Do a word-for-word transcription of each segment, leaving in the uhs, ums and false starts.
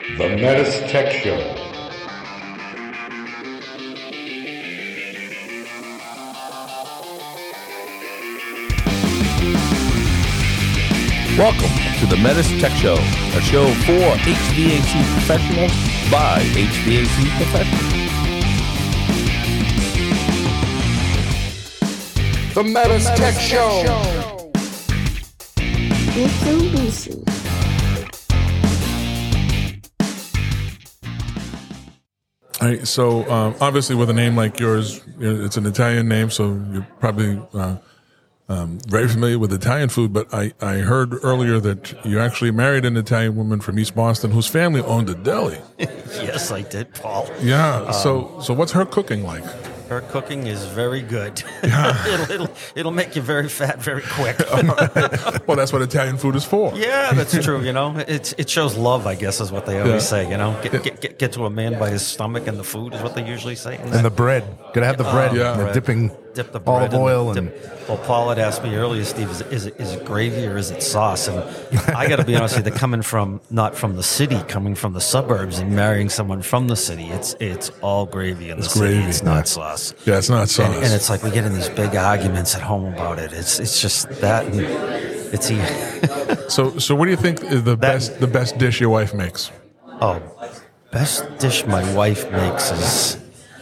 The Metis Tech Show. Welcome to the Metis Tech Show, a show for H V A C professionals by H V A C professionals. The Metis Tech Show. With Bill Lucy. All right, so um, obviously with a name like yours, it's an Italian name, so you're probably uh, um, very familiar with Italian food. But I, I heard earlier that you actually married an Italian woman from East Boston whose family owned a deli. Yes, I did, Paul. Yeah, Um, so so what's her cooking like? Her cooking is very good. Yeah. it'll, it'll it'll make you very fat very quick. Well, that's what Italian food is for. Yeah, that's true. You know, it it shows love, I guess, is what they always Yeah. say. You know, get, get get get to a man by his stomach, and the food is what they usually say. And the bread. Gotta have the bread. yeah. and the Bread. dipping Dip the bread olive oil. in the- and dip- well, Paul had asked me earlier, Steve, is, is, it, is it gravy or is it sauce? And I got to be honest with you, they're coming from, not from the city, coming from the suburbs and marrying someone from the city. It's it's all gravy in the It's city. gravy, It's yeah. not sauce. Yeah, it's not sauce. And, and it's like we get in these big arguments at home about it. It's it's just that, and it's e- so so what do you think is the best the best dish your wife makes? oh, best dish my wife makes is.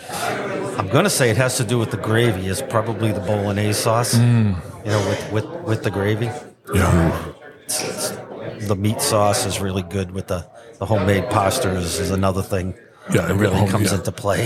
I'm going to say it has to do with the gravy. Is probably the bolognese sauce. Mm. You know, with with with the gravy. Yeah. It's- it's- the meat sauce is really good with the the homemade pasta is, is another thing. Yeah, that really home- comes yeah. into play.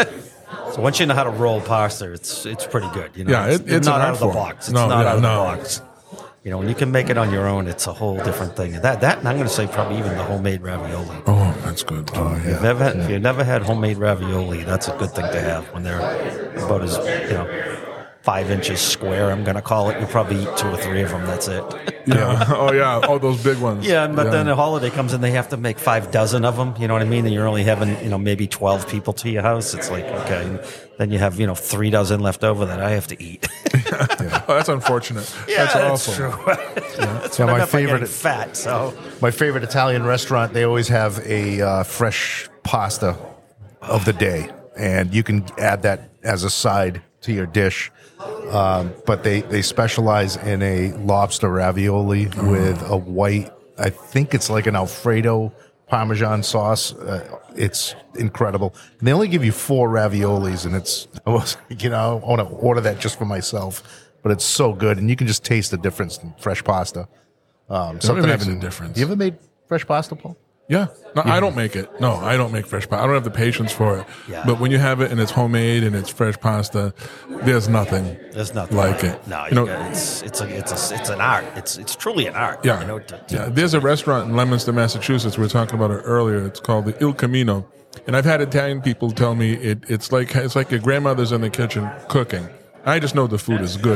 So once you know how to roll pasta, it's it's pretty good. You know, Yeah, it- it's not an out art of the form. box. It's No, not yeah, out of no. the box. You know, when you can make it on your own, it's a whole different thing. That that and I'm going to say probably even the homemade ravioli. Oh, that's good. Oh, If you've never had, if you've never had homemade ravioli, that's a good thing to have when they're about as you know five inches square. I'm going to call it. You probably eat two or three of them. That's it. Yeah. Oh, yeah. Oh, those big ones. Yeah, but then a holiday comes and they have to make five dozen of them. You know what I mean? And you're only having you know maybe twelve people to your house. It's like okay, and then you have you know three dozen left over that I have to eat. Oh, that's unfortunate. Yeah, that's that's awful. true. That's Yeah, what I my meant by getting favorite- fat. So my favorite Italian restaurant, they always have a uh, fresh pasta of the day, and you can add that as a side to your dish. Um, but they, they specialize in a lobster ravioli with a white, I think it's like an Alfredo Parmesan sauce. Uh, it's incredible. And they only give you four raviolis, and it's, I was, you know, I want to order that just for myself. But it's so good, and you can just taste the difference in fresh pasta. Um, something makes I've a been- difference. You ever made fresh pasta, Paul? Yeah. No, I don't make it. No, I don't make fresh pasta. I don't have the patience for it. Yeah. But when you have it and it's homemade and it's fresh pasta, there's nothing. there's nothing like like it. No, you You know- got, it's it's a it's a it's an art. It's it's truly an art. Yeah. You know, to, to, yeah. There's a restaurant in Leominster, Massachusetts. We were talking about it earlier. It's called the Il Camino. And I've had Italian people tell me it, it's like it's like your grandmother's in the kitchen cooking. I just know the food is good.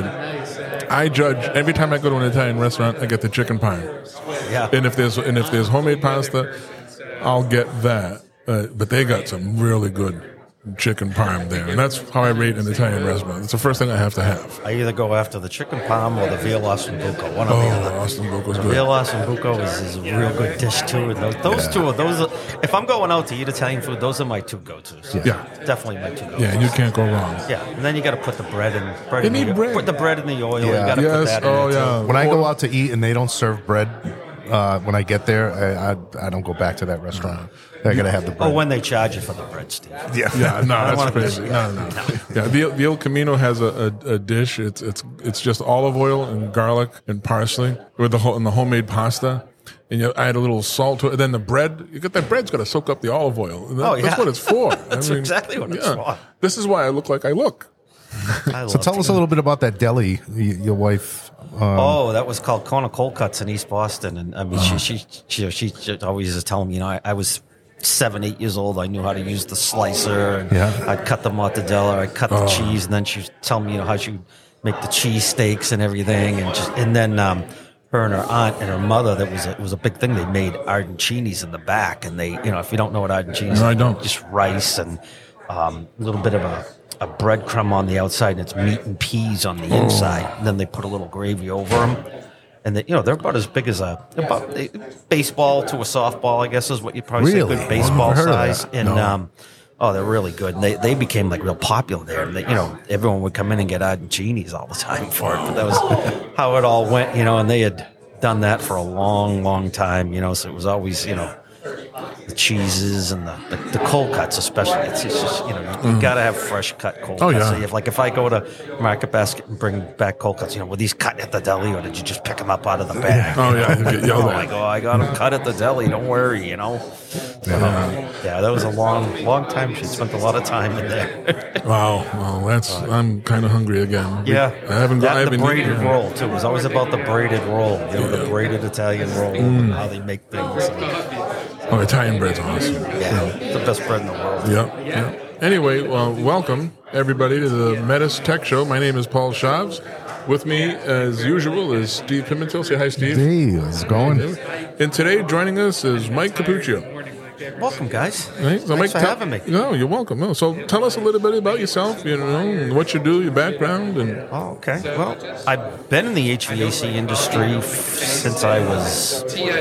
I judge every time I go to an Italian restaurant, I get the chicken parm. yeah. And if there's and if there's homemade pasta, I'll get that. Uh, but they got some really good chicken parm there, and that's how I rate an Italian restaurant. It's the first thing I have to have. I either go after the chicken palm or the veal ossobuco, one or Oh, the other. Austin Buco's The good. veal ossobuco is, is a real good dish too. And those, those two are those. Are, if I'm going out to eat Italian food, those are my two go-tos. Yeah. definitely my two go-tos. Yeah, and you can't go wrong. Yeah, and then you got to put the bread in. Bread You in need the, bread. Put the bread in the oil. You Yeah. got to put Yes. that in Oh, there, yeah. too. When I go out to eat and they don't serve bread, uh, when I get there, I, I I don't go back to that restaurant. I gotta have the bread. Oh, when they charge you for the bread, Steve. yeah, Yeah, no, I don't that's wanna be- crazy. No, no. Yeah, the, the El Camino has a, a, a dish. It's it's it's just olive oil and garlic and parsley with the whole, and the homemade pasta. And you add a little salt to it. Then the bread, you get that bread's got to soak up the olive oil. And that- Oh, yeah. That's what it's for. That's exactly what it's for. This is why I look like I look. I So love tell to us a little bit about that deli, y- your wife. Um, Oh, that was called Kona Cold Cuts in East Boston, and I mean, she, she she she she always is telling me, you know, I, I was seven, eight years old. I knew how to use the slicer, and Yeah. I'd cut the mozzarella, I'd cut the cheese, and then she'd tell me, you know, how she would make the cheese steaks and everything, and just and then um, her and her aunt and her mother, that was a, it was a big thing. They made arancinis in the back, and they, you know, if you don't know what arancinis, No, I are, don't. just rice and um, a little bit of a. A breadcrumb on the outside, and it's meat and peas on the inside. And then they put a little gravy over them, and they, you know they're about as big as a about a baseball to a softball, I guess is what you would probably Really? say, good baseball I've never heard of size. that. And No. um, oh, they're really good. And they they became like real popular there. And they, you know, everyone would come in and get arancinis all the time for it. But that was how it all went, you know. And they had done that for a long, long time, you know. So it was always, you know, the cheeses and the, the, the cold cuts, especially. It's, it's just, you know, you, you got to have fresh cut cold Oh, cuts. yeah. So if, like if I go to Market Basket and bring back cold cuts, you know, were these cut at the deli or did you just pick them up out of the bag? Oh, yeah, you get yelled Oh, at. like, oh, I got them cut at the deli. Don't worry, you know. Yeah, yeah that was a long, long time. She spent a lot of time in there. Wow, well, that's I'm kind of hungry again. Yeah, I haven't. that I and haven't the braided eaten- roll too. It was always about the braided roll, you know, the braided Italian roll, and how they make things. Oh, Italian bread's awesome. Yeah, it's the best bread in the world. Yep. Yep. Anyway, well, welcome everybody to the Metis Tech Show. My name is Paul Schaubs. With me, as usual, is Steve Pimentel. Say hi, Steve. Hey, how's it going? And today, joining us is Mike Capuccio. Welcome, guys. Right? So Thanks Mike, for tell- having me. No, you're welcome. No, so tell us a little bit about yourself. You know, what you do, your background, and Oh, okay. Well, I've been in the H V A C industry f- since I was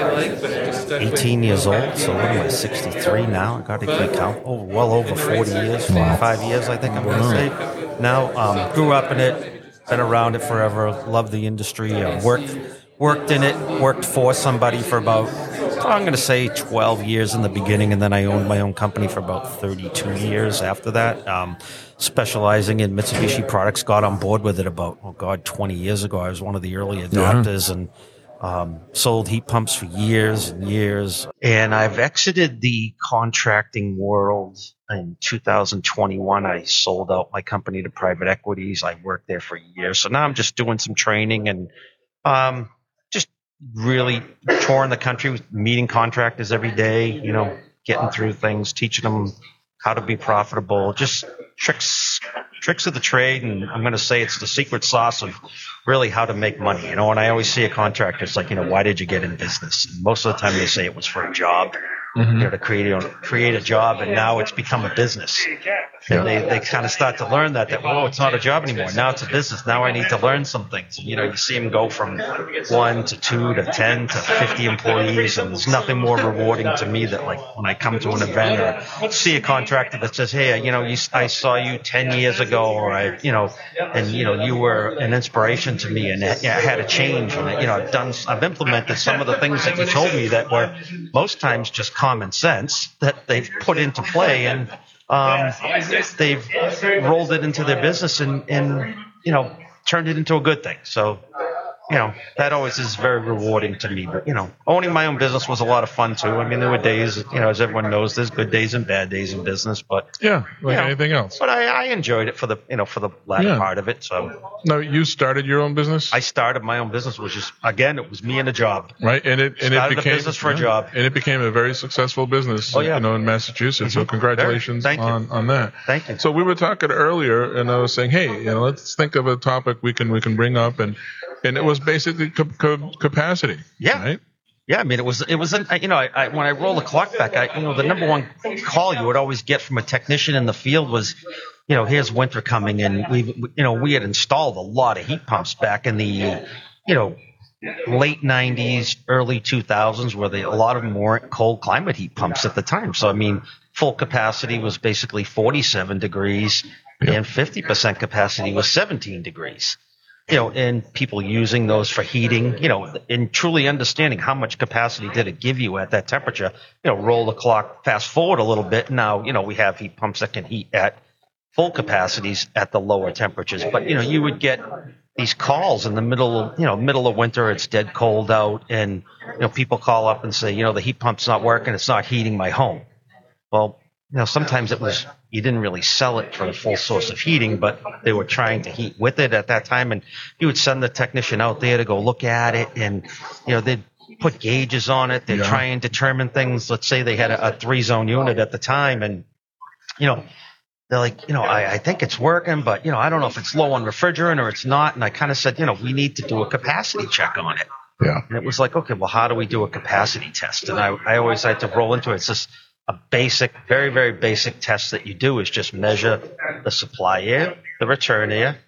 eighteen years old. So what am I, sixty-three now? I got to keep count. Oh, well over forty years, forty-five years, I think I'm going to say. Now, um, grew up in it, been around it forever, love the industry, uh, worked worked in it, worked for somebody for about, I'm going to say twelve years in the beginning, and then I owned my own company for about thirty-two years after that, um, specializing in Mitsubishi products. Got on board with it about, oh God, twenty years ago. I was one of the early adopters and um, sold heat pumps for years and years. And I've exited the contracting world in two thousand twenty-one. I sold out my company to private equities. I worked there for years. So now I'm just doing some training and um, just really touring the country, meeting contractors every day, you know, getting through things, teaching them how to be profitable, just tricks tricks of the trade. And I'm going to say it's the secret sauce of really how to make money. You know, when I always see a contractor, it's like, you know, why did you get in business? And most of the time they say it was for a job, you know, to create a, create a job, and now it's become a business. And they, they kind of start to learn that, that, oh, it's not a job anymore. Now it's a business. Now I need to learn some things. You know, you see them go from one to two to ten to fifty employees, and there's nothing more rewarding to me that, like, when I come to an event or see a contractor that says, hey, you know, you, I saw you ten years ago, or I, you know, and, you know, you were an inspiration to me, and I had a change, and, you know, I've done, I've implemented some of the things that you told me that were most times just common sense that they've put into play, and um, they've rolled it into their business and, and, you know, turned it into a good thing. So, you know, that always is very rewarding to me. But, you know, owning my own business was a lot of fun too. I mean, there were days, you know, as everyone knows, there's good days and bad days in business, but yeah, like you know, anything else. But I, I enjoyed it for the, you know, for the latter Yeah. part of it. So Now, you started your own business, I started my own business, which is, again, it was me and a job. right? And it and Started it a became business for a job. and it became a very successful business. Oh, yeah. You know, in Massachusetts. So Mhm. congratulations Very. Thank you. on on that. Thank you. So we were talking earlier, and I was saying, hey, you know, let's think of a topic we can we can bring up, and and it was basically ca- ca- capacity. Yeah. Right. Yeah, I mean, it was, it was, an, you know, I, I, when I roll the clock back, I, you know, the number one call you would always get from a technician in the field was, you know, here's winter coming, and we, you know, we had installed a lot of heat pumps back in the, you know, late nineties, early two thousands, where they, a lot of them weren't cold climate heat pumps at the time. So, I mean, full capacity was basically forty-seven degrees, and fifty percent capacity was seventeen degrees. You know, and people using those for heating, you know, and truly understanding how much capacity did it give you at that temperature. You know, roll the clock, fast forward a little bit. Now, you know, we have heat pumps that can heat at full capacities at the lower temperatures. But, you know, you would get these calls in the middle of, you know, middle of winter, it's dead cold out, and, you know, people call up and say, you know, the heat pump's not working, it's not heating my home. Well, you know, sometimes it was, you didn't really sell it for the full source of heating, but they were trying to heat with it at that time. And you would send the technician out there to go look at it, and, you know, they'd put gauges on it. They'd Yeah. try and determine things. Let's say they had a, a three zone unit at the time, and, you know, they're like, you know, I, I think it's working, but, you know, I don't know if it's low on refrigerant or it's not. And I kind of said, you know, we need to do a capacity check on it. Yeah. And it was like, okay, well, how do we do a capacity test? And I, I always like to roll into it. It's just a basic, very, very basic test that you do is just measure the supply air, the return air,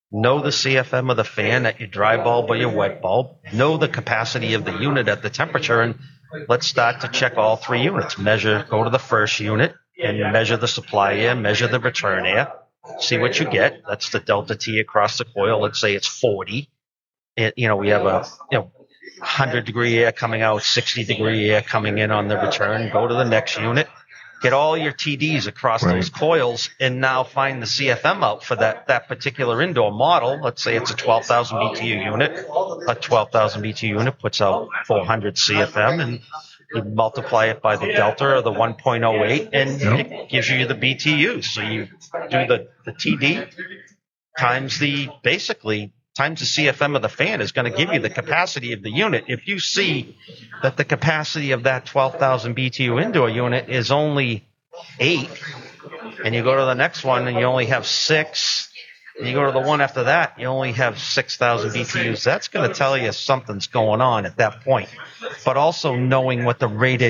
know the C F M of the fan at your dry bulb or your wet bulb, know the capacity of the unit at the temperature, and let's start to check all three units. Measure, go to the first unit and measure the supply air, measure the return air, see what you get. That's the delta T across the coil. Let's say it's forty. It, you know, we have a you know one hundred degree air coming out, sixty degree air coming in on the return. Go to the next unit. Get all your T Ds across Right. those coils, and now find the C F M out for that, that particular indoor model. Let's say it's a twelve thousand B T U unit. A twelve thousand B T U unit puts out four hundred C F M, and you multiply it by the delta or the one point oh eight, and it gives you the B T Us. So you do the, the T D times the, basically, times the C F M of the fan is going to give you the capacity of the unit. If you see that the capacity of that twelve thousand B T U indoor unit is only eight, and you go to the next one and you only have six, and you go to the one after that, you only have six thousand B T Us, that's going to tell you something's going on at that point. But also knowing what the rated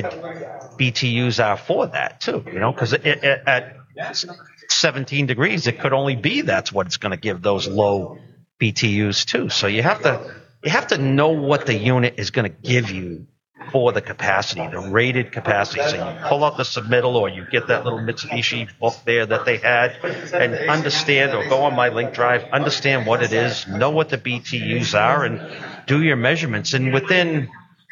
B T Us are for that, too, you know, because at seventeen degrees, it could only be that's what it's going to give those low B T Us too. So you have to you have to know what the unit is going to give you for the capacity, the rated capacity. So you pull out the submittal, or you get that little Mitsubishi book there that they had, and understand, or go on my link drive, understand what it is, know what the B T Us are, and do your measurements. And within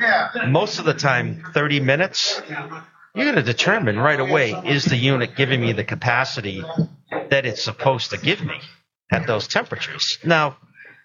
most of the time, thirty minutes, you're going to determine right away, is the unit giving me the capacity that it's supposed to give me at those temperatures. Now,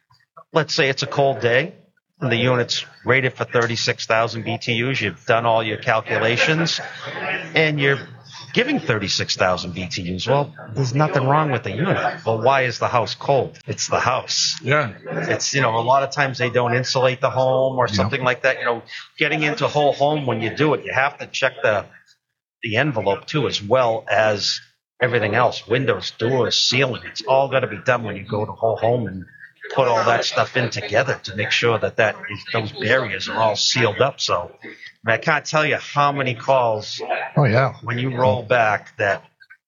let's say it's a cold day and the unit's rated for thirty-six thousand B T Us. You've done all your calculations and you're giving thirty-six thousand B T Us. Well, there's nothing wrong with the unit. Well, why is the house cold? It's the house. Yeah. It's, you know, a lot of times they don't insulate the home or something like that. You know, getting into whole home, when you do it, you have to check the the envelope too, as well as everything else, windows, doors, ceiling. It's all got to be done when you go to whole home and put all that stuff in together to make sure that, that is, those barriers are all sealed up. So I, mean, I can't tell you how many calls Oh, yeah. when you roll back that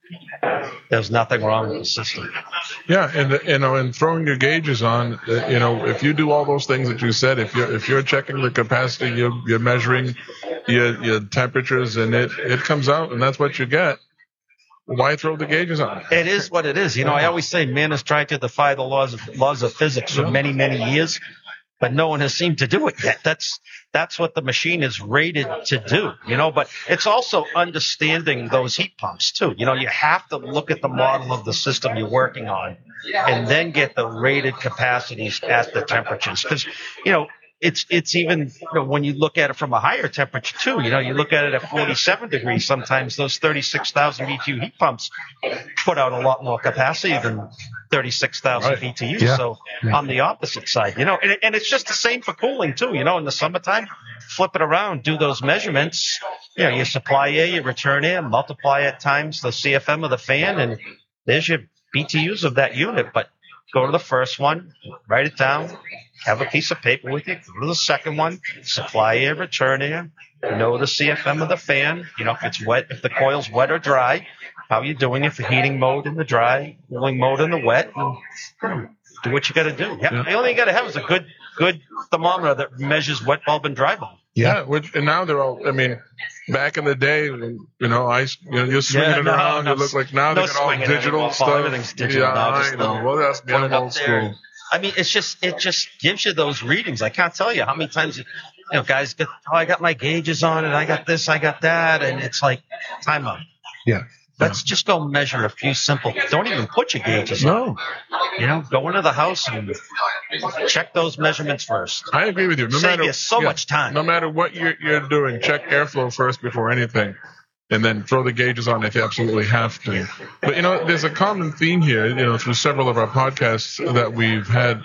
there's nothing wrong with the system. Yeah, and you know, and throwing your gauges on, uh, you know, if you do all those things that you said, if you're if you're checking the capacity, you're, you're measuring your your temperatures, and it it comes out, and that's what you get. Why throw the gauges on? It is what it is. You know, I always say man has tried to defy the laws of laws of physics for many, many years, but no one has seemed to do it yet. That's that's what the machine is rated to do, you know, but it's also understanding those heat pumps too. You know, you have to look at the model of the system you're working on and then get the rated capacities at the temperatures. Because, you know, It's it's even, you know, when you look at it from a higher temperature too, you know, you look at it at forty-seven degrees, sometimes those thirty-six thousand B T U heat pumps put out a lot more capacity than thirty-six thousand Right. B T Us. Yeah. So on the opposite side, you know, and, and it's just the same for cooling too, you know, in the summertime, flip it around, do those measurements, you know, your supply air, your return air, multiply it times the C F M of the fan, and there's your B T Us of that unit. But go to the first one, write it down, have a piece of paper with you. Go to the second one, supply air, return air, know the C F M of the fan. You know, if it's wet, if the coil's wet or dry, how you doing it for heating mode in the dry, cooling mode in the wet, and do what you got to do. Yeah, the only thing you got to have is a good, good thermometer that measures wet bulb and dry bulb. Yeah, which and now they're all. I mean, back in the day, you know, I, you know, you're swinging Yeah, it no, around. no, you look like now no they got all swinging digital anymore, stuff. Paul. Everything's digital yeah, now, I just, know. uh, Well, that's Put being it up old there. school. I mean, it's just it just gives you those readings. I can't tell you how many times you know guys get, oh, I got my gauges on it, I got this, I got that, and it's like time out. Yeah. Let's just go measure a few simple. Don't even put your gauges on. No, You know, go into the house and check those measurements first. I agree with you. No Save matter you so much time. No matter what you're you're doing, check airflow first before anything, and then throw the gauges on if you absolutely have to. But you know, there's a common theme here. You know, through several of our podcasts that we've had,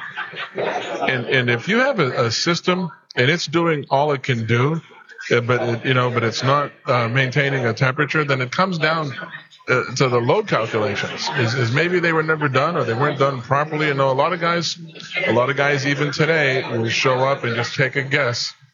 and and if you have a, a system and it's doing all it can do, uh, but it, you know, but it's not uh, maintaining a temperature, then it comes down uh, to the load calculations. Is, is maybe they were never done or they weren't done properly. You know, a lot of guys, a lot of guys even today will show up and just take a guess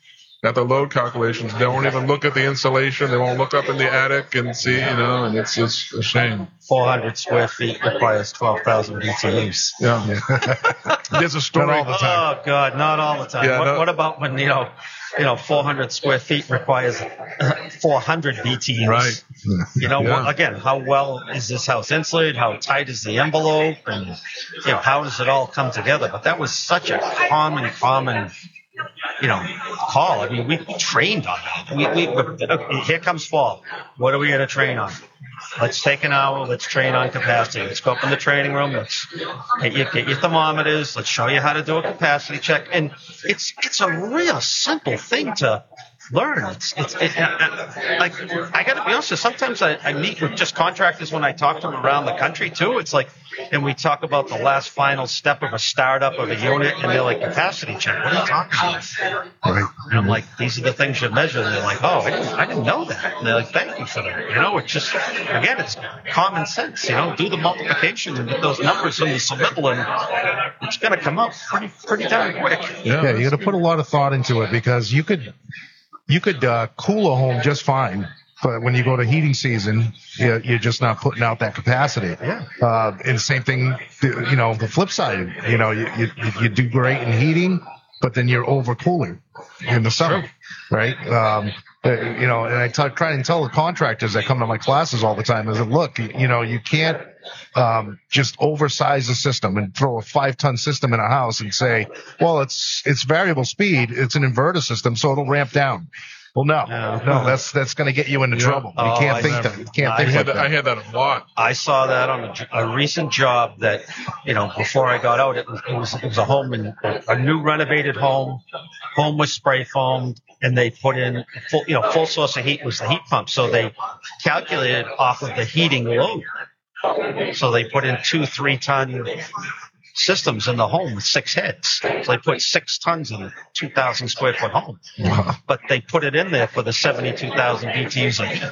at the load calculations. They won't even look at the insulation. They won't look up in the attic and see, you know, and it's just a shame. four hundred square feet requires twelve thousand B T Us. Yeah. There's a story. Not all the time. Oh God, not all the time. Yeah, what, no. what about when you know, you know, four hundred square feet requires four hundred B T Us? Right. You know, Yeah. what, again, how well is this house insulated? How tight is the envelope? And you know, how does it all come together? But that was such a common, common, you know, call. I mean, we trained on that. We, we, we here comes fall. What are we going to train on? Let's take an hour. Let's train on capacity. Let's go up in the training room. Let's get your, get your thermometers. Let's show you how to do a capacity check. And it's it's a real simple thing to learn. It's it's it, uh, uh, like I got to be honest. With you, sometimes I, I meet with just contractors when I talk to them around the country too. It's like, and we talk about the last final step of a startup of a unit, and they're like, capacity check. What are you talking about? Right. And I'm like, these are the things you measure. And they're like, oh, I didn't, I didn't know that. And they're like, thank you for that. You know, it's just, again, it's common sense. You know, do the multiplication and get those numbers in the submittal, and it's going to come up pretty, pretty darn quick. Yeah, you got to put a lot of thought into it because you could you could uh, cool a home just fine, but when you go to heating season, you, you're just not putting out that capacity. Yeah. Uh, and same thing, you know, the flip side. You know, you you, you do great in heating, but then you're overcooling in the summer, right? Um, uh, you know, and I t- try and tell the contractors that come to my classes all the time is that, look, you, you know, you can't um, just oversize the system and throw a five-ton system in a house and say, well, it's it's variable speed, it's an inverter system, so it'll ramp down. Well, no, Yeah. no, that's that's going to get you into Yeah. trouble. You Oh, can't I think never- that. You can't I think I like had, that, I that. had that a lot. I saw that on a, a recent job that, you know, before I got out, it was, it was, it was a home in a new renovated home. Home was spray foamed, and they put in full, you know, full source of heat was the heat pump. So they calculated off of the heating load. So they put in two, three ton systems in the home with six heads. So they put six tons in a two thousand square foot home. But they put it in there for the seventy-two thousand B T Us of heat.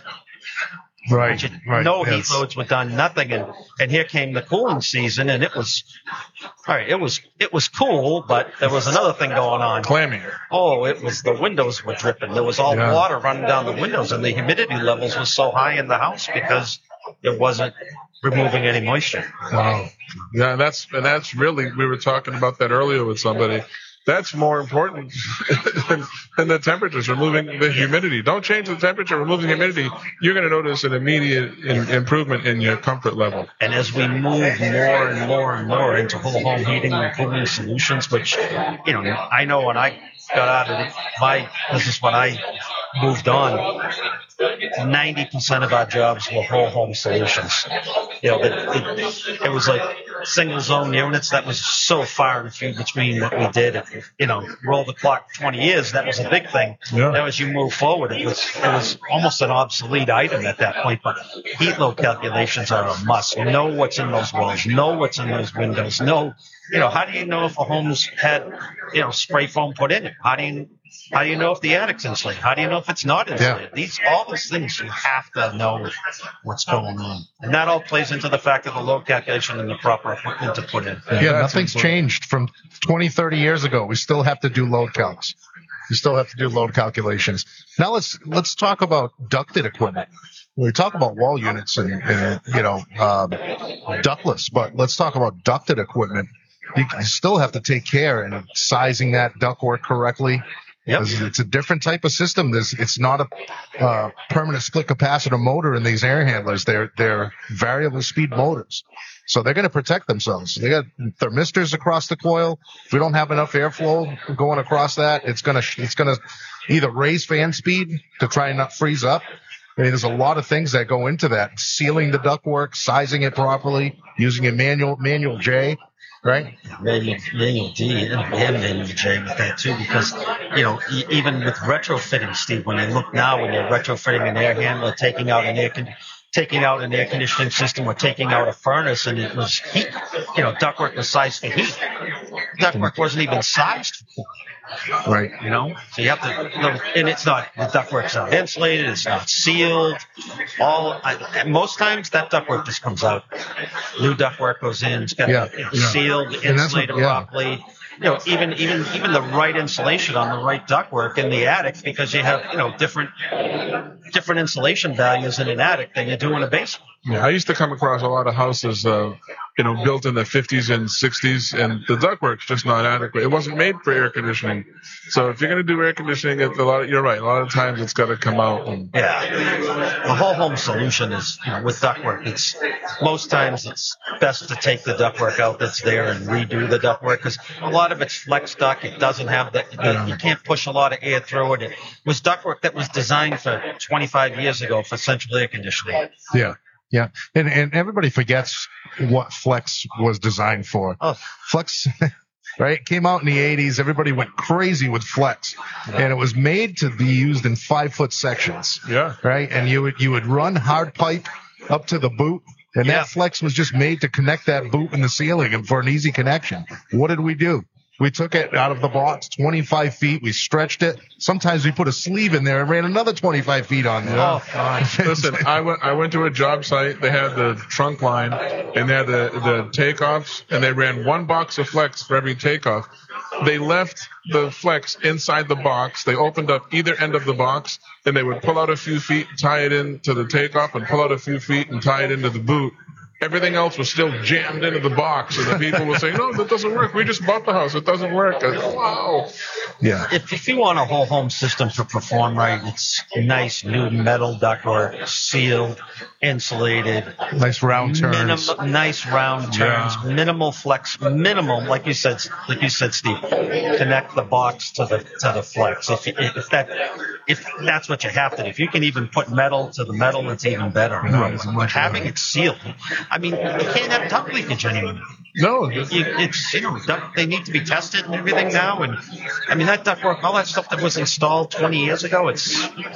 Right, right. No yes. heat loads were done, nothing, and and here came the cooling season, and it was all right. It was it was cool, but there was another thing going on. Clammy. Oh, it was the windows were dripping. There was all Yeah. water running down the windows, and the humidity levels were so high in the house because it wasn't removing any moisture. Wow. Yeah, that's and that's really, we were talking about that earlier with somebody. That's more important than, than the temperatures, removing the humidity. Don't change the temperature, remove the humidity. You're going to notice an immediate in, improvement in your comfort level. And as we move more and more and more into whole home heating and cooling solutions, which, you know, I know when I got out of it, my business, when I moved on, ninety percent of our jobs were whole home solutions. You know, it, it, it was like single zone units. That was so far and few between what we did. If, you know, roll the clock twenty years, that was a big thing. Yeah. Now as you move forward, it was it was almost an obsolete item at that point. But heat load calculations are a must. Know what's in those walls. Know what's in those windows. Know, you know, how do you know if a home's had, you know, spray foam put in it? How do you How do you know if the attic's insulated? How do you know if it's not insulated? Yeah. These, all those things, you have to know what's going on. And that all plays into the fact of the load calculation and the proper equipment to put in. Yeah, nothing's changed from twenty, thirty years ago. We still have to do load calcs. We still have to do load calculations. Now let's let's talk about ducted equipment. We talk about wall units and, and you know um, ductless, but let's talk about ducted equipment. You still have to take care in sizing that ductwork correctly. Yep. It's, it's a different type of system. There's, it's not a uh, permanent split capacitor motor in these air handlers. They're they're variable speed motors, so they're going to protect themselves. They got thermistors across the coil. If we don't have enough airflow going across that, it's gonna it's gonna either raise fan speed to try and not freeze up. I mean, there's a lot of things that go into that. Sealing the ductwork, sizing it properly, using a manual manual J. Right? Manual, manual D and, and manual J with that too, because, you know, e- even with retrofitting, Steve, when you look now, when you're retrofitting an air handler, taking out an air con- taking out an air conditioning system or taking out a furnace, and it was heat, you know, ductwork was sized for heat. Ductwork wasn't even sized for Right. you know, so you have to, and it's not, the ductwork's not insulated, it's not sealed. All, I, most times that ductwork just comes out. New ductwork goes in, it's got Yeah, it's yeah. sealed, And that's what- insulated yeah. properly. you know, even even even the right insulation on the right ductwork in the attic, because you have, you know, different different insulation values in an attic than you do in a basement. Yeah, I used to come across a lot of houses, uh, you know, built in the fifties and sixties, and the ductwork's just not adequate. It wasn't made for air conditioning. So if you're going to do air conditioning, it's a lot. Of, you're right. A lot of times it's got to come out. And, Yeah, the whole home solution is, you know, with ductwork. It's most times it's best to take the ductwork out that's there and redo the ductwork, because a lot of it's flex duct. It doesn't have that. The, you can't push a lot of air through it. It was ductwork that was designed for twenty-five years ago for central air conditioning. Yeah. Yeah. And and everybody forgets what Flex was designed for. Oh. Flex, right, came out in the eighties. Everybody went crazy with Flex. And it was made to be used in five-foot sections. Yeah. Right? And you would, you would run hard pipe up to the boot. And Yeah. that Flex was just made to connect that boot in the ceiling and for an easy connection. What did we do? We took it out of the box, twenty-five feet. We stretched it. Sometimes we put a sleeve in there and ran another twenty-five feet on there. Oh, God. Listen, I went I went to a job site. They had the trunk line, and they had the, the takeoffs, and they ran one box of Flex for every takeoff. They left the Flex inside the box. They opened up either end of the box, and they would pull out a few feet, tie it into the takeoff, and pull out a few feet and tie it into the boot. Everything else was still jammed into the box, and the people were saying, "No, that doesn't work. We just bought the house. It doesn't work." I go, wow. Yeah. If, if you want a whole home system to perform right, it's nice new metal ductwork, sealed, insulated, Nice round turns. Minim- nice round turns, Yeah. minimal flex, minimal, like you said, like you said, Steve, connect the box to the to the flex. If if that if that's what you have to do, if you can even put metal to the metal, it's even better. Right. But having it sealed, I mean, you can't have duct leakage anymore. No, You, it's, you know, duct, they need to be tested and everything now. And I mean, that ductwork, all that stuff that was installed twenty years ago, it's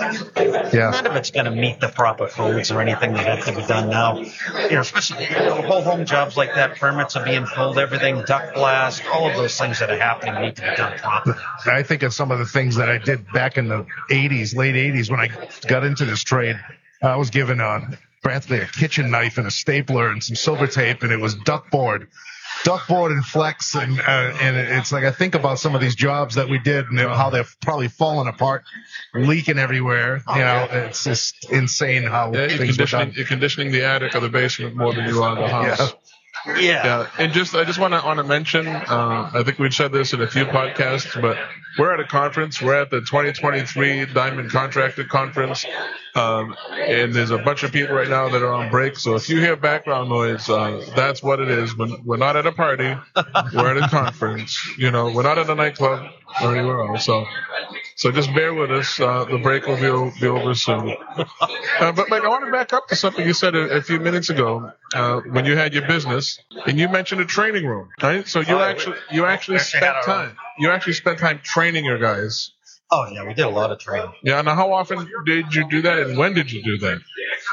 Yeah. none of it's going to meet the proper codes or anything that have to be done now. You know, especially, you know, whole home jobs like that, permits are being pulled, everything, duct blast, all of those things that are happening need to be done properly. I think of some of the things that I did back in the eighties, late eighties, when I got into this trade. I was given a practically a kitchen knife and a stapler and some silver tape, and it was duckboard. Duckboard and Flex, and uh, and it's like I think about some of these jobs that we did and how they're probably falling apart, leaking everywhere. You know, it's just insane how yeah, you're things were conditioning, done. you're conditioning the attic or the basement more than you are the house. Yeah. Yeah. Yeah, and just I just want to want to mention. Uh, I think we've said this in a few podcasts, but we're at a conference. We're at the twenty twenty-three Diamond Contractor Conference, um, and there's a bunch of people right now that are on break. So if you hear background noise, uh, that's what it is. We're, we're not at a party. We're at a conference. You know, we're not at a nightclub or anywhere else. So, so just bear with us. Uh, the break will be, be over soon. Uh, but Mike, I want to back up to something you said a, a few minutes ago uh, when you had your business, and you mentioned a training room, right? So you actually you actually spent time you actually spent time training your guys. Oh, yeah, we did a lot of training. Yeah. Now, how often did you do that, and when did you do that?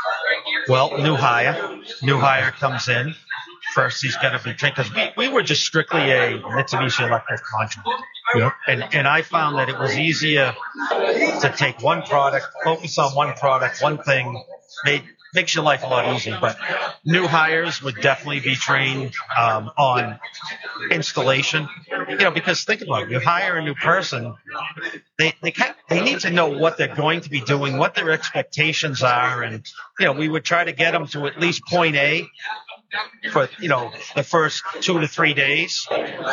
Well, new hire. New hire comes in. First, he's got to be trained, because we, we were just strictly a Mitsubishi Electric contractor. Yeah. And and I found that it was easier to take one product, focus on one product, one thing, made makes your life a lot easier. But new hires would definitely be trained um, on installation. You know, because think about it, you hire a new person, they they kind they need to know what they're going to be doing, what their expectations are, and you know, we would try to get them to at least point A for, you know, the first two to three days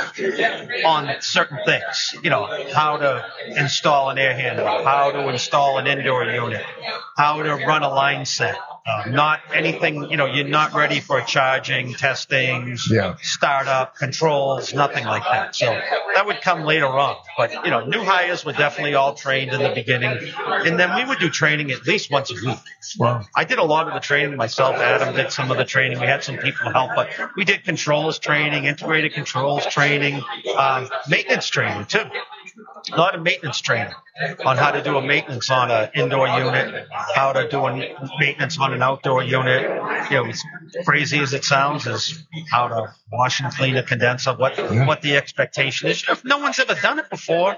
on certain things. You know, how to install an air handler, how to install an indoor unit, how to run a line set. Uh, not anything, you know, you're not ready for charging, testing, Yeah. startup, controls, nothing like that. So that would come later on. But, you know, new hires were definitely all trained in the beginning. And then we would do training at least once a week. Wow. I did a lot of the training myself. Adam did some of the training. We had some people help, but we did controls training, integrated controls training, um, maintenance training too. A lot of maintenance training on how to do a maintenance on an indoor unit, how to do a maintenance on an outdoor unit. You know, as crazy as it sounds, is how to wash and clean a condenser, what what the expectation is. If no one's ever done it before,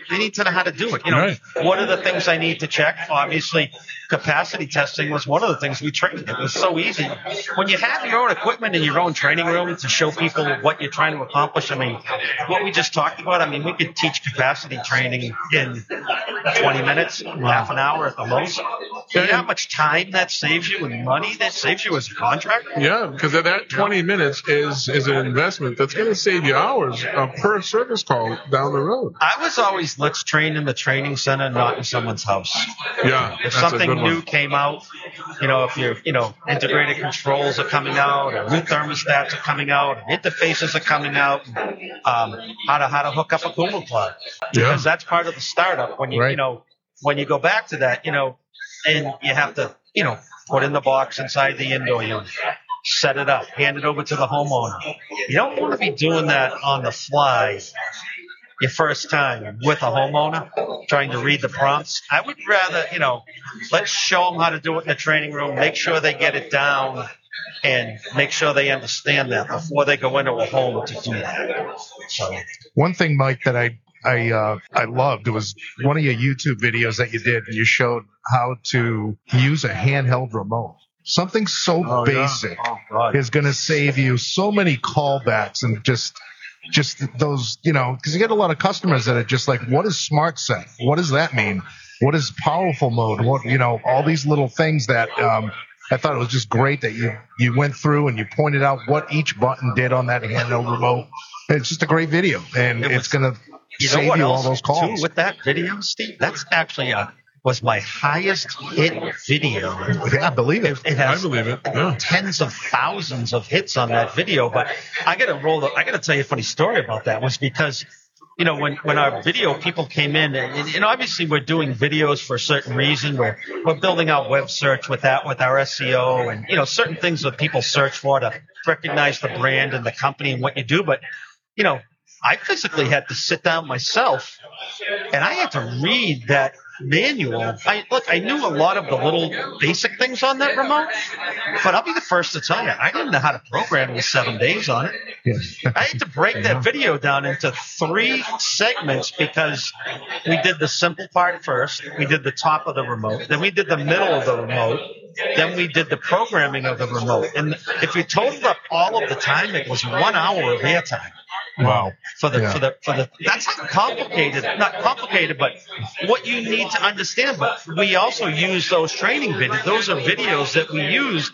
they need to know how to do it. You know, Right. what are the things I need to check? Obviously, capacity testing was one of the things we trained. It was so easy. When you have your own equipment in your own training room to show people what you're trying to accomplish, I mean, what we just talked about, I mean, we could teach capacity training in twenty minutes, half an hour at the most. You know how much time that saves you and money that saves you as a contractor? Yeah, because that twenty minutes is is an investment that's going to save you hours uh, per service call down the road. I was always, let's train in the training center, not in someone's house. Yeah, If that's a something good one. new came out, you know, if your, you know, integrated controls are coming out, or new thermostats are coming out, interfaces are coming out, um, how to how to hook up a Google Cloud, Yeah. because that's part of the startup. When you Right. you know when you go back to that, you know, and you have to, you know, put in the box inside the indoor unit, set it up, hand it over to the homeowner. You don't want to be doing that on the fly your first time with a homeowner, trying to read the prompts. I would rather, you know, let's show them how to do it in the training room, make sure they get it down, and make sure they understand that before they go into a home to do that. So, One thing, Mike, that I I uh, I loved was one of your YouTube videos that you did, and you showed how to use a handheld remote. Something so basic oh God. is going to save you so many callbacks and just just those, you know, because you get a lot of customers that are just like, what is smart set? What does that mean? What is powerful mode? What, you know, all these little things that um, I thought it was just great that you you went through and you pointed out what each button did on that handheld remote. It's just a great video, and It was- it's going to You know save what you all else, those calls. too, with that video, Steve? That's actually a, was my highest hit video. Yeah, I believe it. It I has believe it. Yeah. tens of thousands of hits on that video. But I got to roll. The, I got to tell you a funny story about that. Was because, you know, when, when our video people came in, and, and obviously we're doing videos for a certain reason. We're we're building out web search with that, with our S E O, and you know, certain things that people search for to recognize the brand and the company and what you do. But you know, I physically had to sit down myself, and I had to read that manual. I look, I knew a lot of the little basic things on that remote, but I'll be the first to tell you, I didn't know how to program with seven days on it. I had to break that video down into three segments because we did the simple part first, we did the top of the remote, then we did the middle of the remote, then we did the programming of the remote. And if you totaled up all of the time, it was one hour of airtime. Wow. For the, Yeah. for the, for the, that's not complicated, not complicated, but what you need to understand. But we also use those training videos. Those are videos that we used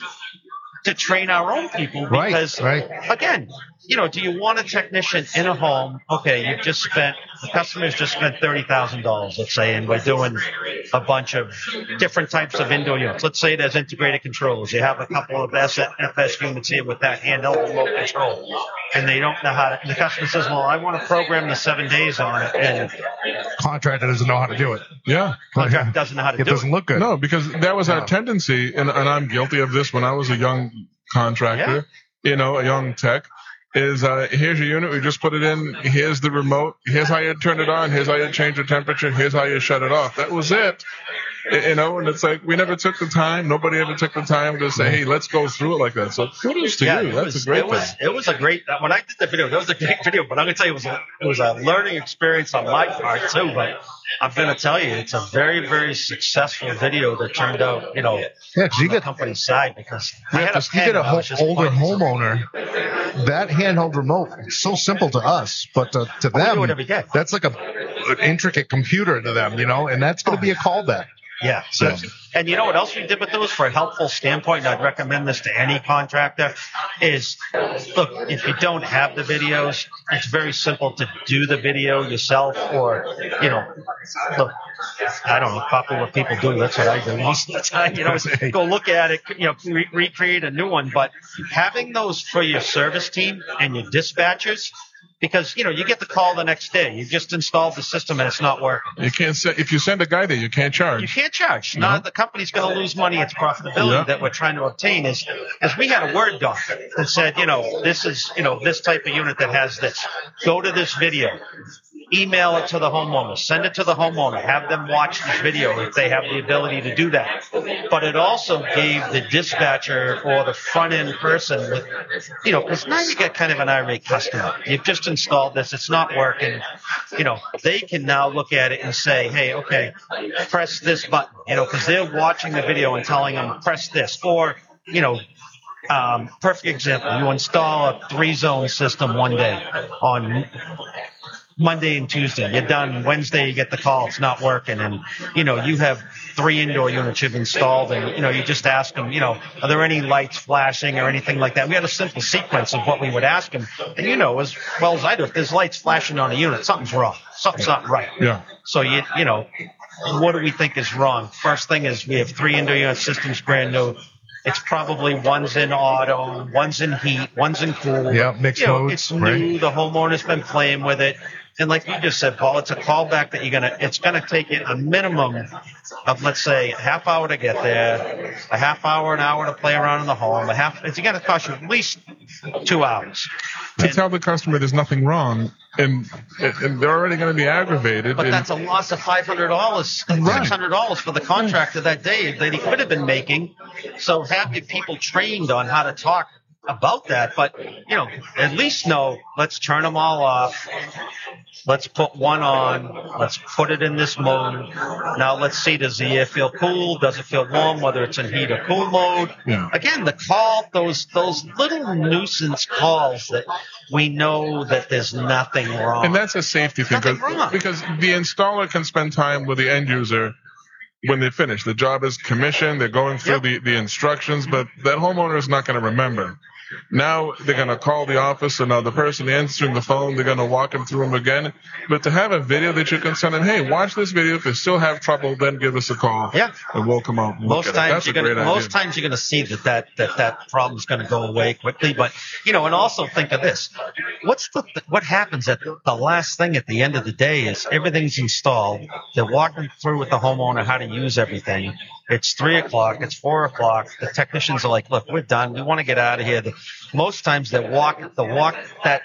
to train our own people Right, because, right. again, you know, do you want a technician in a home? Okay, you've just spent, the customer's just spent thirty thousand dollars, let's say, and we're doing a bunch of different types of indoor units. Let's say there's integrated controls. You have a couple of S F S units here with that handheld remote control, and they don't know how to, the customer says, well, I want to program the seven days on it, and Contractor doesn't know how to do it. Yeah. contractor doesn't know how to It do doesn't it. look good. No, because that was our No. tendency, and, and I'm guilty of this when I was a young contractor, you know, a young tech, is uh, here's your unit, we just put it in, here's the remote, here's how you turn it on, here's how you change the temperature, here's how you shut it off. That was it. Y- You know, and it's like we never took the time, nobody ever took the time to say, hey, let's go through it like that. So kudos to Yeah, you. it That's was, a great it was, thing. it was a great, when I did the video, that was a great video, but I'm going to tell you, it was, a, it was a learning experience on my part too, but I'm going to tell you, it's a very, very successful video that turned out, you know, Yeah, 'cause you on the get company's side because I Yeah, had a because you pen get a and I ho- was just older pointing something. homeowner, that handheld remote is so simple to us, but to, to we do them, it every day. that's like a an intricate computer to them, you know, and that's going to be a callback. Yeah. So- And you know what else we did with those for a helpful standpoint, and I'd recommend this to any contractor, is, look, if you don't have the videos, it's very simple to do the video yourself or, you know, look, I don't know, copy what people do. That's what I do most of the time, you know, is go look at it, you know, re- recreate a new one. But having those for your service team and your dispatchers, because, you know, you get the call the next day. You just installed the system and it's not working. You can't say, if you send a guy there, you can't charge. You can't charge. Now the company's going to lose money. It's profitability Yeah. that we're trying to obtain. Is as we had a Word doc that said, you know, this is, you know, this type of unit that has this. Go to this video. email it to the homeowner, send it to the homeowner, have them watch the video if they have the ability to do that. But it also gave the dispatcher or the front end person, with, you know, because now you get kind of an irate customer. You've just installed this, it's not working. You know, they can now look at it and say, hey, okay, press this button, you know, because they're watching the video and telling them, press this. Or, you know, um, perfect example, you install a three-zone system one day on Monday and Tuesday. You're done. Wednesday, you get the call. It's not working. And, you know, you have three indoor units you've installed. And, you know, you just ask them, you know, are there any lights flashing or anything like that? We had a simple sequence of what we would ask them. And, you know, as well as I do, if there's lights flashing on a unit, something's wrong. Something's not right. Yeah. So, you, you know, what do we think is wrong? First thing is we have three indoor unit systems brand new. It's probably one's in auto, one's in heat, one's in cool. Yeah, mixed you know, modes, It's new. right. The homeowner's been playing with it. And like you just said, Paul, it's a callback that you're gonna. It's gonna take you a minimum of, let's say, a half hour to get there, a half hour, an hour to play around in the home. A half. It's gonna cost you at least two hours. To And- tell the customer there's nothing wrong, and and they're already going to be aggravated. But and, that's a loss of five hundred dollars, six hundred dollars for the contractor that day that he could have been making. So have your people trained on how to talk about that. But, you know, at least know, let's turn them all off. Let's put one on. Let's put it in this mode. Now let's see, does the air feel cool? Does it feel warm, whether it's in heat or cool mode? Yeah. Again, the call, those those little nuisance calls that we know that there's nothing wrong. And that's a safety thing, Nothing 'cause- wrong. because the installer can spend time with the end user when they finish. The job is commissioned. They're going through Yep. the, the instructions, but that homeowner is not going to remember. Now they're going to call the office, and now the person answering the phone, they're going to walk them through them again. But to have a video that you can send them, hey, watch this video. If you still have trouble, then give us a call. Yeah. And we'll come out and look Most at it. times That's you're a gonna great most idea. times you're gonna see that that that, that problem's gonna go away quickly. But you know, and also think of this: what's the what happens at the last thing at the end of the day is everything's installed. They're walking through with the homeowner how to use everything. It's three o'clock. It's four o'clock. The technicians are like, "Look, we're done. We want to get out of here." The, most times they walk the walk that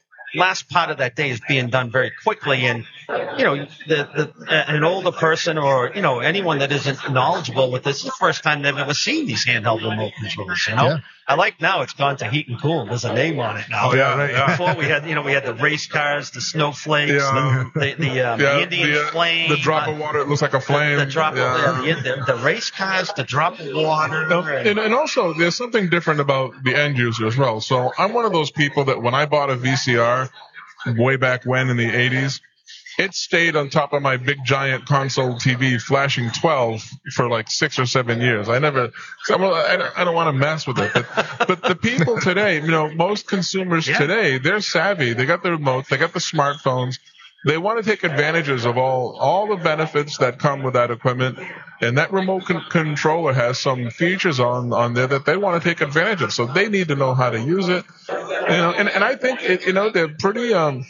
last part of that day is being done very quickly, and you know, the, the an older person or you know anyone that isn't knowledgeable with this is the first time they've ever seen these handheld remote controls. You know, Yeah. I like now it's gone to heat and cool. There's a name on it now. Oh, yeah, right, yeah. Before we had, you know, we had the race cars, the snowflakes, Yeah. the the, the, um, Yeah, the Indian the, uh, flame, the drop uh, of water, it looks like a flame. the drop Yeah. of the, the, the race cars, the drop of water. No, and- and, and also, there's something different about the end user as well. So I'm one of those people that when I bought a V C R way back when in the eighties, it stayed on top of my big giant console T V flashing twelve for like six or seven years. I never, I don't, I don't want to mess with it. But, but the people today, you know, most consumers Yeah. today, they're savvy. They got the remotes, they got the smartphones. They want to take advantages of all, all the benefits that come with that equipment. And that remote con- controller has some features on, on there that they want to take advantage of. So they need to know how to use it. You know, and, and I think, it, you know, they're pretty, um,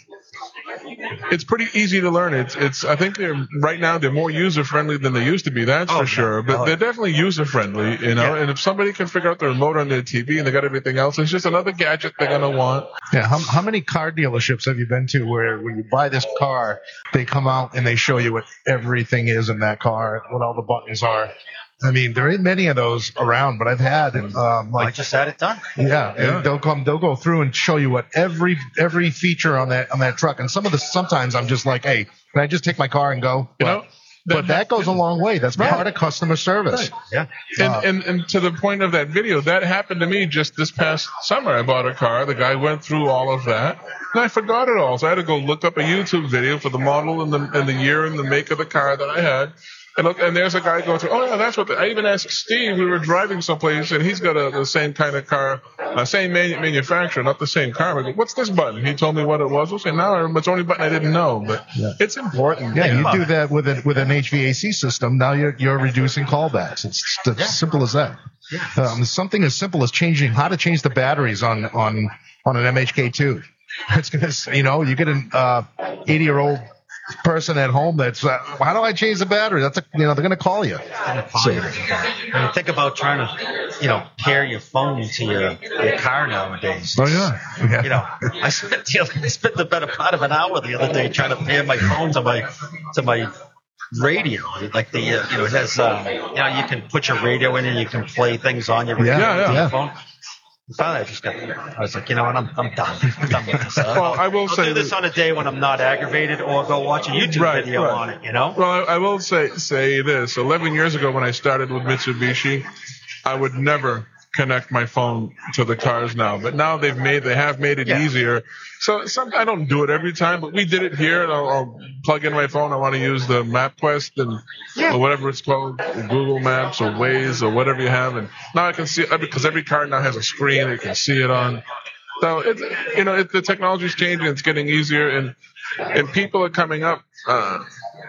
it's pretty easy to learn. It's, it's, I think they're, right now, they're more user friendly than they used to be. That's Oh, for yeah. sure. But Oh, they're definitely user friendly, you know, Yeah. and if somebody can figure out the remote on their T V and they got everything else, it's just another gadget they're going to want. Yeah, how, how many car dealerships have you been to where when you buy this car, they come out and they show you what everything is in that car, what all the buttons are? I mean, there ain't many of those around, but I've had um, I like just had it done. yeah, and Yeah. they'll come, they'll go through and show you what every every feature on that on that truck. And some of the sometimes I'm just like, hey, can I just take my car and go? You But, know, but that goes a long way. That's Right. part of customer service. Yeah. And, Uh, and and to the point of that video, that happened to me just this past summer. I bought a car. The guy went through all of that, and I forgot it all. So I had to go look up a YouTube video for the model and the and the year and the make of the car that I had. And look, and there's a guy going through. Oh yeah, that's what. The, I even asked Steve. We were driving someplace, and he's got a, the same kind of car, uh, same manu- manufacturer, not the same car. I go, what's this button? He told me what it was. I said, no, it's the only button I didn't know, but it's important. Yeah, you about do it. that with a, with an H V A C system. Now you're you're reducing callbacks. It's just as simple as that. Um, something as simple as changing how to change the batteries on on on an M H K two. It's gonna, you know, you get an uh, eighty year old person at home that's, uh, how do I change the battery? That's a, you know, they're going to call you. So, I mean, think about trying to, you know, pair your phone to your, your car nowadays. Oh, yeah. yeah. You know, I spent, the other, I spent the better part of an hour the other day trying to pair my phone to my to my radio. Like the, uh, you know, it has, uh, you know, you can put your radio in and you can play things on your radio Yeah, yeah, with yeah. your phone. Finally, I just got. I was like, you know what? I'm, I'm done. I'm done with this. Well, I will I'll say do this that- on a day when I'm not aggravated, or go watch a YouTube Right, video right. on it. You know. Well, I, I will say say this. Eleven years ago, when I started with Mitsubishi, I would never connect my phone to the cars now. But now they've made they have made it Yeah. easier. So some, I don't do it every time, but we did it here. And I'll, I'll plug in my phone. I want to use the MapQuest and Yeah. or whatever it's called, Google Maps or Waze or whatever you have. And now I can see it because every car now has a screen. You can see it on. So it's, you know, it, the technology's changing. It's getting easier, and and people are coming up. Uh,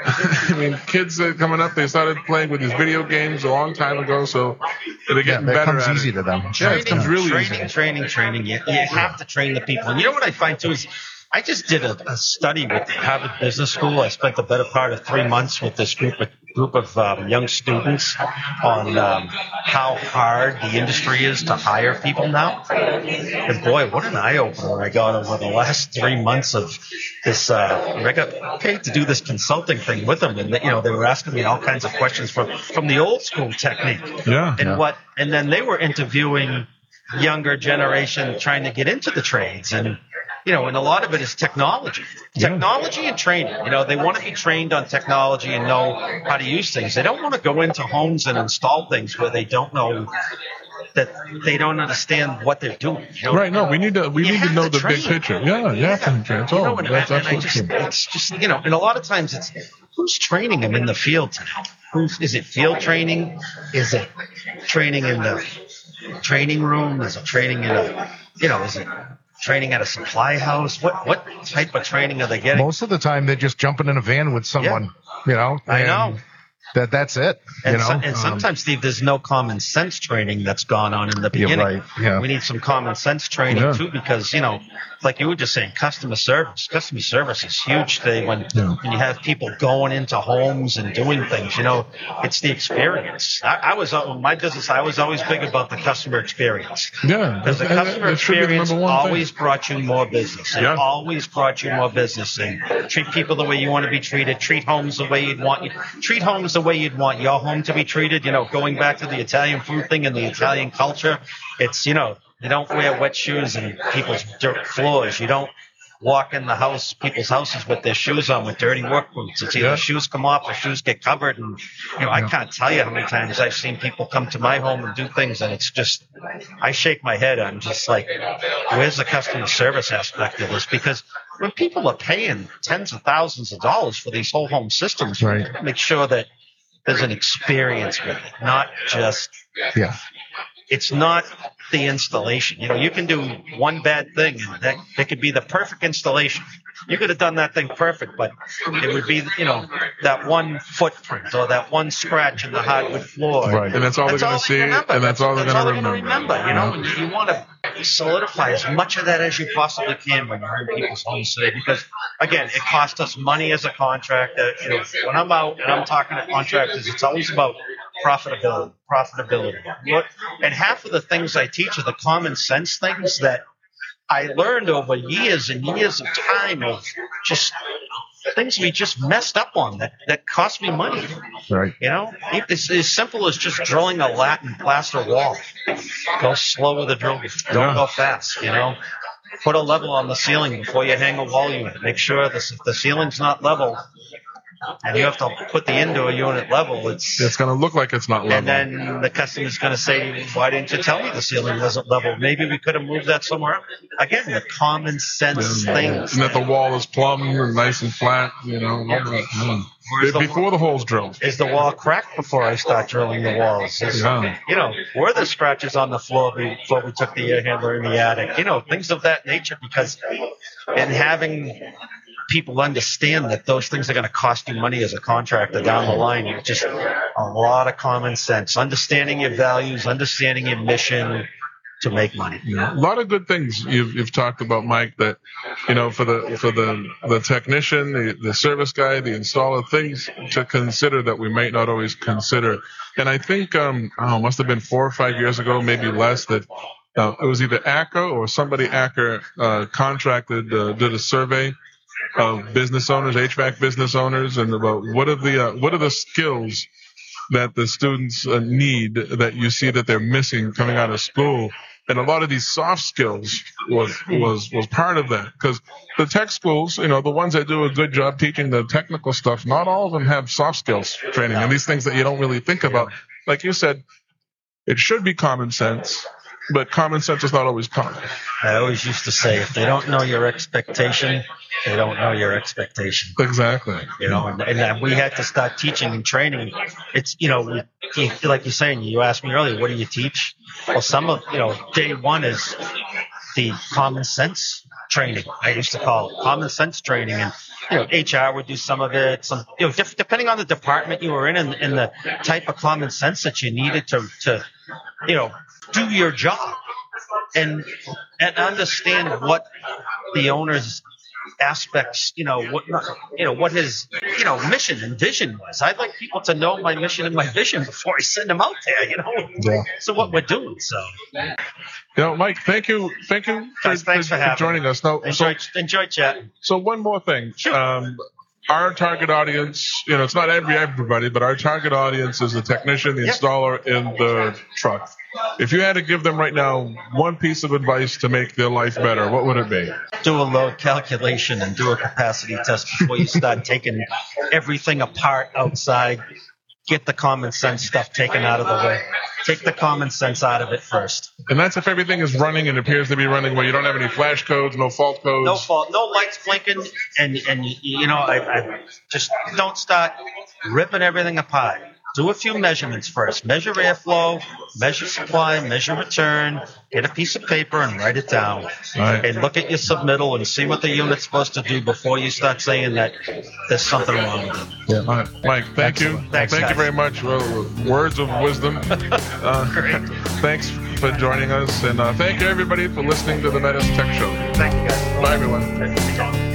I mean, kids are coming up. They started playing with these video games a long time ago, so they're Yeah, getting that better comes at easy it. to them. Yeah, it comes really training, easy. training, training. You, you have to train the people. And you know what I find too is, I just did a, a study with the Harvard Business School. I spent the better part of three months with this group of group of um, young students on um, how hard the industry is to hire people now. And boy, what an eye opener I got over the last three months of this. Uh, I got paid to do this consulting thing with them, and you know they were asking me all kinds of questions from from the old school technique. Yeah. And Yeah. what, and then they were interviewing younger generation trying to get into the trades, and you know, and a lot of it is technology, technology and training. You know, they want to be trained on technology and know how to use things. They don't want to go into homes and install things where they don't know that they don't understand what they're doing. You know? Right? No, we need to we You need to have know to the big train. picture. Yeah, you have to train. You Oh, know, and, that's and I absolutely just, true. it's just, you know, and a lot of times it's who's training them in the field today? Who's, is it field training? Is it training in the training room? Is it training in a, you know, is it training at a supply house? What what type of training are they getting? Most of the time, they're just jumping in a van with someone, you know. I and know. That that's it. You And, know. so, and Um, sometimes, Steve, there's no common sense training that's gone on in the You're beginning. right, yeah. We need some common sense training Yeah. too, because you know, like you were just saying, customer service. Customer service is huge today. When Yeah. when you have people going into homes and doing things, you know, it's the experience. I, I was uh, my business. I was always big about the customer experience. Yeah, Because the that- that- customer that should be the experience number one thing. always brought you more business. It Yeah. always brought you more business. And treat people the way you want to be treated. Treat homes the way you'd want you. Treat homes the way you'd want your home to be treated. You know, going back to the Italian food thing and the Italian culture, it's, you know, you don't wear wet shoes in people's dirt floors. You don't walk in the house, people's houses with their shoes on with dirty work boots. It's either Yeah. shoes come off or shoes get covered. And, you know, I can't tell you how many times I've seen people come to my home and do things, and it's just, I shake my head. I'm just like, where's the customer service aspect of this? Because when people are paying tens of thousands of dollars for these whole home systems, Right. we gotta make sure that there's an experience with it, not just, yeah. it's not the installation. You know, you can do one bad thing, and that, that could be the perfect installation. You could have done that thing perfect, but it would be, you know, that one footprint or that one scratch in the hardwood floor. Right. And that's all they're gonna see, remember. and that's all they're That's gonna all they're gonna remember. remember. You know, and you want to solidify as much of that as you possibly can when you're in people's homes today, because again, it costs us money as a contractor. You know, when I'm out and I'm talking to contractors, it's always about profitability, profitability. What, and half of the things I teach are the common sense things that I learned over years and years of time of just things we just messed up on that, that cost me money. Right. You know, it's as simple as just drilling a latin plaster wall. Go slow with the drill. Don't Yeah. go fast, you know. Put a level on the ceiling before you hang a wall unit. Make sure this, if the ceiling's not level and you have to put the indoor unit level, it's, It's going to look like it's not level. and then the customer's going to say, why didn't you tell me the ceiling wasn't level? Maybe we could have moved that somewhere else. Again, the common sense things. and that the wall is plumb and nice and flat, you know. and all that. Mm. Where's the- Before the hole's drilled. Is the wall cracked before I start drilling the walls? Is, Yeah. You know, were the scratches on the floor before we took the air handler in the attic? You know, things of that nature, because in having people understand that those things are going to cost you money as a contractor down the line, it's just a lot of common sense. Understanding your values, understanding your mission, to make money. A lot of good things you've, you've talked about, Mike, that, you know, for the for the, the technician, the, the service guy, the installer, things to consider that we might not always consider. And I think, um, oh, it must have been four or five years ago, maybe less, that uh, it was either A C C A or somebody A C C A uh, contracted, uh, did a survey of business owners, H V A C business owners, and about what are the uh, what are the skills that the students uh, need that you see that they're missing coming out of school. And a lot of these soft skills was was was part of that, because the tech schools, you know, the ones that do a good job teaching the technical stuff, not all of them have soft skills training, and these things that you don't really think about. Like you said, it should be common sense, but common sense is not always common. I always used to say, if they don't know your expectation, they don't know your expectation. Exactly. You know, and, and uh, we had to start teaching and training. It's, you know, we, you, like you're saying, you asked me earlier, what do you teach? Well, some of, you know, day one is the common sense training. I used to call it common sense training. And, you know, H R would do some of it. Some, you know, diff- depending on the department you were in and, and the type of common sense that you needed to, to, you know, do your job and and understand what the owner's aspects, you know, what you know, what his you know mission and vision was. I'd like people to know my mission and my vision before I send them out there, you know. Yeah. So what we're doing. So, you know, Mike, thank you, thank you for, Guys, thanks for, for having for joining me. us. Now, enjoy so, enjoy chatting. so one more thing. Sure. Um, our target audience, you know, it's not every everybody, but our target audience is the technician, the Yep. installer in the truck. If you had to give them right now one piece of advice to make their life better, what would it be? Do a load calculation and do a capacity test before you start taking everything apart outside. Get the common sense stuff taken out of the way. Take the common sense out of it first. And that's if everything is running and appears to be running where you don't have any flash codes, no fault codes. No fault, no lights blinking, and and you, you know, I, I just don't start ripping everything apart. Do a few measurements first. Measure airflow, measure supply, measure return. Get a piece of paper and write it down. Right. And look at your submittal and see what the unit's supposed to do before you start saying that there's something wrong with it. Yeah. All right. Mike, thank you. Thanks, thank guys. you very much. Well, words of wisdom. Uh, thanks for joining us, and uh, thank you everybody for listening to the Metis Tech Show. Thank you, guys. Bye, everyone.